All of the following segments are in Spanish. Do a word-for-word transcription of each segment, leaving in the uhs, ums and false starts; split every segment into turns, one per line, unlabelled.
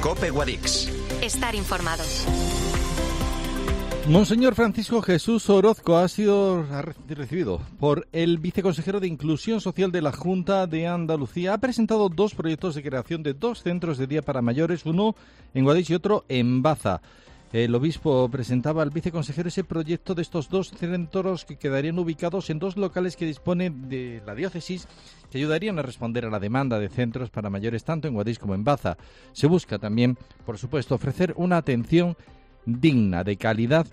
COPE Guadix.
Estar informado.
Monseñor Francisco Jesús Orozco ha sido recibido por el viceconsejero de Inclusión Social de la Junta de Andalucía. Ha presentado dos proyectos de creación de dos centros de día para mayores, uno en Guadix y otro en Baza. El obispo presentaba al viceconsejero ese proyecto de estos dos centros que quedarían ubicados en dos locales que dispone de la diócesis, que ayudarían a responder a la demanda de centros para mayores tanto en Guadix como en Baza. Se busca también, por supuesto, ofrecer una atención digna, de calidad,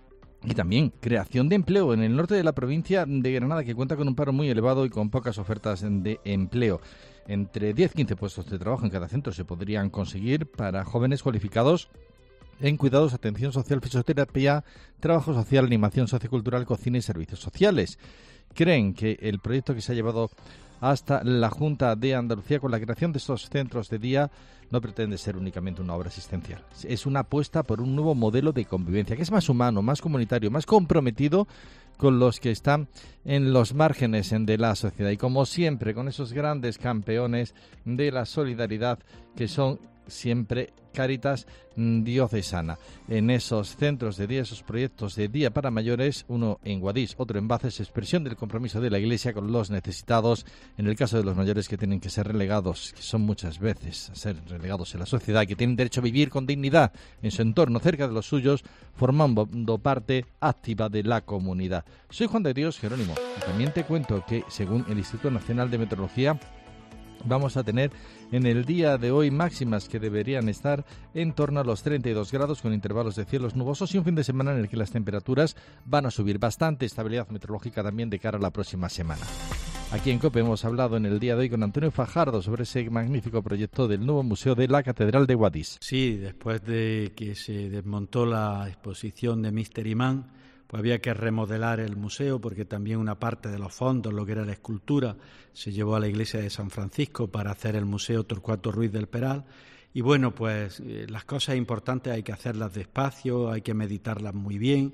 y también creación de empleo en el norte de la provincia de Granada, que cuenta con un paro muy elevado y con pocas ofertas de empleo. Entre diez a quince puestos de trabajo en cada centro se podrían conseguir para jóvenes cualificados en cuidados, atención social, fisioterapia, trabajo social, animación sociocultural, cocina y servicios sociales. Creen que el proyecto que se ha llevado hasta la Junta de Andalucía con la creación de estos centros de día no pretende ser únicamente una obra asistencial. Es una apuesta por un nuevo modelo de convivencia que es más humano, más comunitario, más comprometido con los que están en los márgenes de la sociedad. Y como siempre, con esos grandes campeones de la solidaridad que son siempre Cáritas Diocesana. En esos centros de día, esos proyectos de día para mayores, uno en Guadix, otro en Baza, es expresión del compromiso de la Iglesia con los necesitados, en el caso de los mayores que tienen que ser relegados, que son muchas veces a ser relegados en la sociedad, que tienen derecho a vivir con dignidad en su entorno, cerca de los suyos, formando parte activa de la comunidad. Soy Juan de Dios Jerónimo y también te cuento que, según el Instituto Nacional de Meteorología, vamos a tener en el día de hoy máximas que deberían estar en torno a los treinta y dos grados con intervalos de cielos nubosos y un fin de semana en el que las temperaturas van a subir. Bastante estabilidad meteorológica también de cara a la próxima semana. Aquí en COPE hemos hablado en el día de hoy con Antonio Fajardo sobre ese magnífico proyecto del nuevo museo de la Catedral de Guadix.
Sí, después de que se desmontó la exposición de Mister Imán, pues había que remodelar el museo porque también una parte de los fondos, lo que era la escultura, se llevó a la iglesia de San Francisco para hacer el Museo Torcuato Ruiz del Peral. Y bueno, pues eh, las cosas importantes hay que hacerlas despacio, hay que meditarlas muy bien.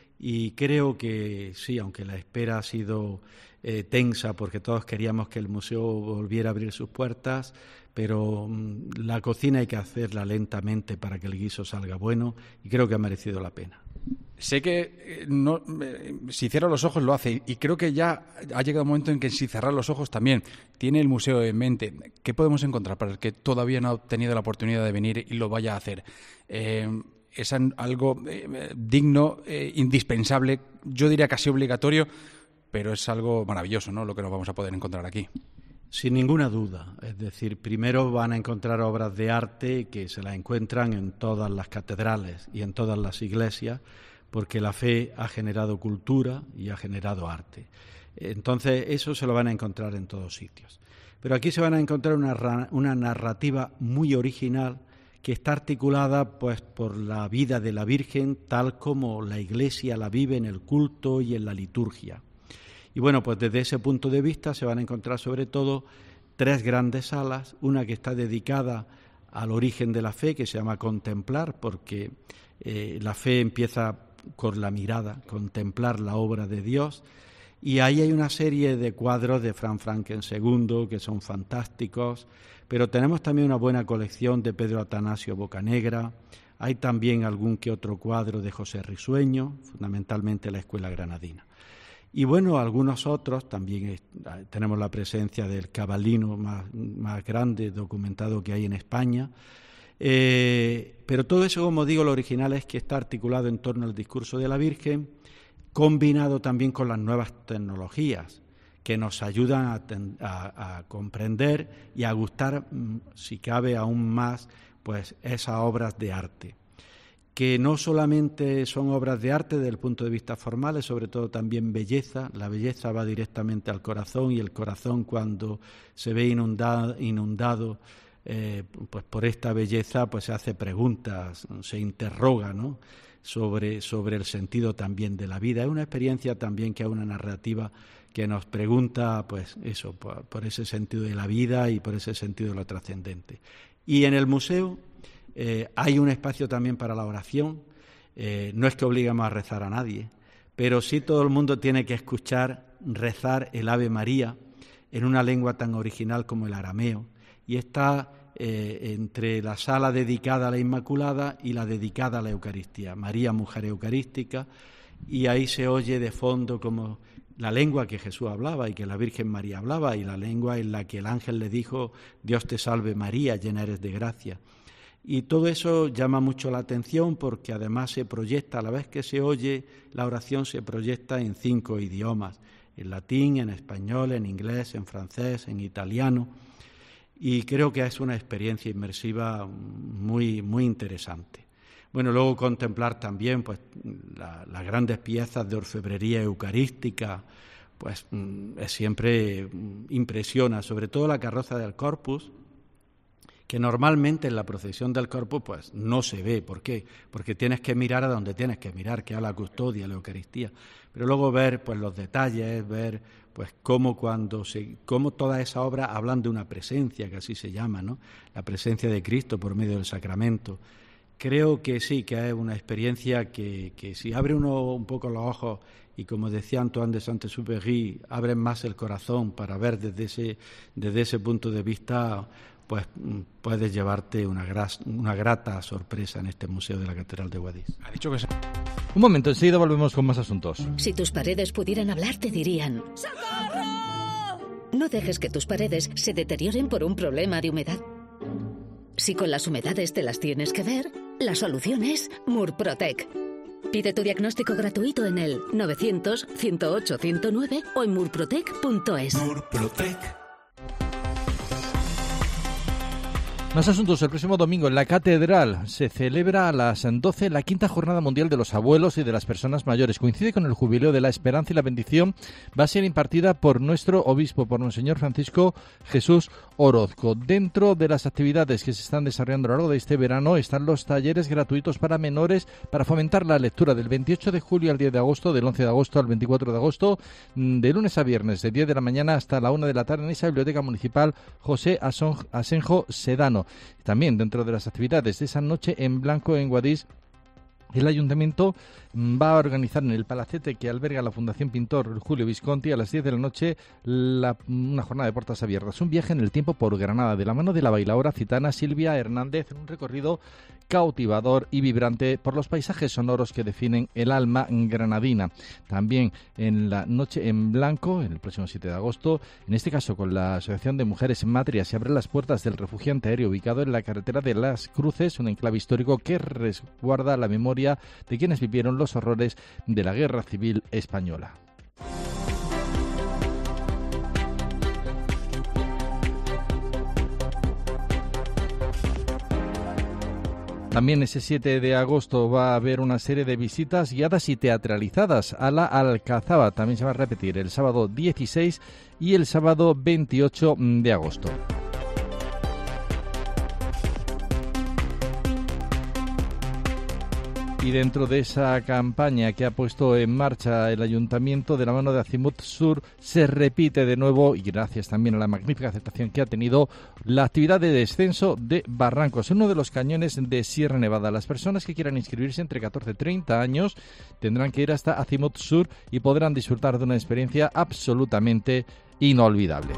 Y creo que sí, aunque la espera ha sido eh, tensa porque todos queríamos que el museo volviera a abrir sus puertas, pero mmm, la cocina hay que hacerla lentamente para que el guiso salga bueno y creo que ha merecido la pena.
Sé que eh, no, eh, si cierra los ojos lo hace y creo que ya ha llegado un momento en que si cerrar los ojos también tiene el museo en mente. ¿Qué podemos encontrar para el que todavía no ha tenido la oportunidad de venir y lo vaya a hacer? Eh, es algo eh, digno, eh, indispensable, yo diría casi obligatorio, pero es algo maravilloso, ¿no?, lo que nos vamos a poder encontrar aquí.
Sin ninguna duda. Es decir, primero van a encontrar obras de arte que se las encuentran en todas las catedrales y en todas las iglesias, porque la fe ha generado cultura y ha generado arte. Entonces, eso se lo van a encontrar en todos sitios. Pero aquí se van a encontrar una, una narrativa muy original que está articulada pues por la vida de la Virgen tal como la Iglesia la vive en el culto y en la liturgia. Y bueno, pues desde ese punto de vista se van a encontrar sobre todo tres grandes salas, una que está dedicada al origen de la fe, que se llama Contemplar, porque eh, la fe empieza con la mirada, contemplar la obra de Dios, y ahí hay una serie de cuadros de Fran Franken segundo que son fantásticos, pero tenemos también una buena colección de Pedro Atanasio Bocanegra, hay también algún que otro cuadro de José Risueño, fundamentalmente la Escuela Granadina. Y bueno, algunos otros, también es, tenemos la presencia del cabalino más, más grande documentado que hay en España, eh, pero todo eso, como digo, lo original es que está articulado en torno al discurso de la Virgen, combinado también con las nuevas tecnologías que nos ayudan a, a, a comprender y a gustar, si cabe aún más, pues esas obras de arte, que no solamente son obras de arte desde el punto de vista formal, es sobre todo también belleza. La belleza va directamente al corazón y el corazón, cuando se ve inundado, inundado eh, pues por esta belleza, pues se hace preguntas, se interroga, ¿no?, sobre, sobre el sentido también de la vida. Es una experiencia también que es una narrativa que nos pregunta, pues eso, por, por ese sentido de la vida y por ese sentido de lo trascendente. Y en el museo Eh, hay un espacio también para la oración. Eh, no es que obliguemos a rezar a nadie, pero sí todo el mundo tiene que escuchar rezar el Ave María en una lengua tan original como el arameo, y está eh, entre la sala dedicada a la Inmaculada y la dedicada a la Eucaristía, María, Mujer Eucarística, y ahí se oye de fondo como la lengua que Jesús hablaba y que la Virgen María hablaba, y la lengua en la que el ángel le dijo: Dios te salve María, llena eres de gracia. Y todo eso llama mucho la atención porque además se proyecta, a la vez que se oye, la oración se proyecta en cinco idiomas: en latín, en español, en inglés, en francés, en italiano, y creo que es una experiencia inmersiva muy, muy interesante. Bueno, luego contemplar también pues la, las grandes piezas de orfebrería eucarística, pues es siempre impresiona, sobre todo la carroza del Corpus, que normalmente en la procesión del Corpus pues no se ve. ¿Por qué? Porque tienes que mirar a donde tienes que mirar, que es a la custodia, a la Eucaristía. Pero luego ver pues los detalles, ver pues cómo cuando se, cómo todas esas obras hablan de una presencia, que así se llama, ¿no? La presencia de Cristo por medio del sacramento. Creo que sí, que es una experiencia que, que si abre uno un poco los ojos y, como decía Antoine de Saint-Exupéry, abre más el corazón para ver desde ese, desde ese punto de vista, pues puedes llevarte una, gras, una grata sorpresa en este Museo de la Catedral de Guadix.
Ha dicho que se...
Un momento, enseguida volvemos con más asuntos.
Si tus paredes pudieran hablar, te dirían: ¡socorro! No dejes que tus paredes se deterioren por un problema de humedad. Si con las humedades te las tienes que ver, la solución es Murprotec. Pide tu diagnóstico gratuito en el novecientos, ciento ocho, ciento nueve o en murprotec punto es.
Murprotec.
Más asuntos. El próximo domingo en la Catedral se celebra a las doce la quinta Jornada Mundial de los Abuelos y de las Personas Mayores. Coincide con el Jubileo de la Esperanza y la bendición va a ser impartida por nuestro obispo, por Monseñor Francisco Jesús Orozco. Dentro de las actividades que se están desarrollando a lo largo de este verano están los talleres gratuitos para menores para fomentar la lectura del veintiocho de julio al diez de agosto, del once de agosto al veinticuatro de agosto, de lunes a viernes, de diez de la mañana hasta la una de la tarde en esa Biblioteca Municipal José Asenjo Sedano. También dentro de las actividades de esa noche en blanco en Guadix, el Ayuntamiento va a organizar en el palacete que alberga la Fundación Pintor Julio Visconti a las diez de la noche la, una jornada de puertas abiertas, un viaje en el tiempo por Granada, de la mano de la bailaora gitana Silvia Hernández, un recorrido cautivador y vibrante por los paisajes sonoros que definen el alma granadina. También en la noche en blanco, el próximo siete de agosto, en este caso con la Asociación de Mujeres Matria, se abren las puertas del refugio antiaéreo ubicado en la carretera de Las Cruces, un enclave histórico que resguarda la memoria de quienes vivieron los horrores de la Guerra Civil Española. También ese siete de agosto va a haber una serie de visitas guiadas y teatralizadas a la Alcazaba. También se va a repetir el sábado dieciséis y el sábado veintiocho de agosto. Y dentro de esa campaña que ha puesto en marcha el Ayuntamiento de la mano de Azimut Sur, se repite de nuevo, y gracias también a la magnífica aceptación que ha tenido, la actividad de descenso de barrancos en uno de los cañones de Sierra Nevada. Las personas que quieran inscribirse entre catorce y treinta años tendrán que ir hasta Azimut Sur y podrán disfrutar de una experiencia absolutamente inolvidable.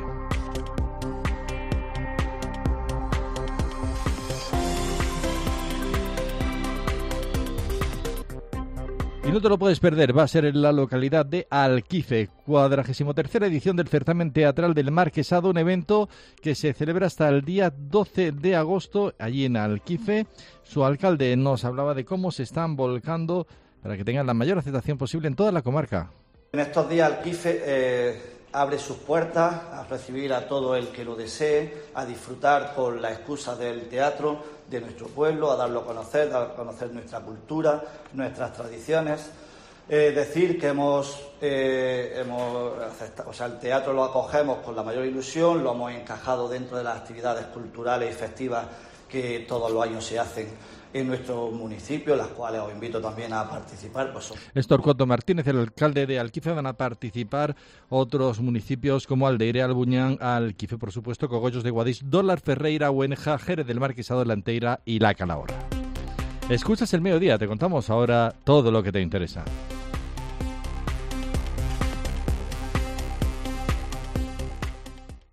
Y no te lo puedes perder, va a ser en la localidad de Alquife, cuadragésimo tercera edición del certamen teatral del Marquesado, un evento que se celebra hasta el día doce de agosto allí en Alquife. Su alcalde nos hablaba de cómo se están volcando para que tengan la mayor aceptación posible en toda la comarca.
En estos días Alquife eh, abre sus puertas a recibir a todo el que lo desee, a disfrutar con la excusa del teatro de nuestro pueblo, a darlo a conocer, a conocer nuestra cultura, nuestras tradiciones. Eh, decir que hemos, eh, hemos aceptado, o sea, el teatro lo acogemos con la mayor ilusión, lo hemos encajado dentro de las actividades culturales y festivas que todos los años se hacen en nuestro municipio, las cuales os invito también a participar. Pues son...
Torcuato Martínez, el alcalde de Alquife, van a participar otros municipios como Aldeire, Albuñán, Alquife, por supuesto, Cogollos de Guadix, Dólar, Ferreira, Huenja, Jerez del Marquesado, La Anteira y La Calahorra. Escuchas El Mediodía, te contamos ahora todo lo que te interesa.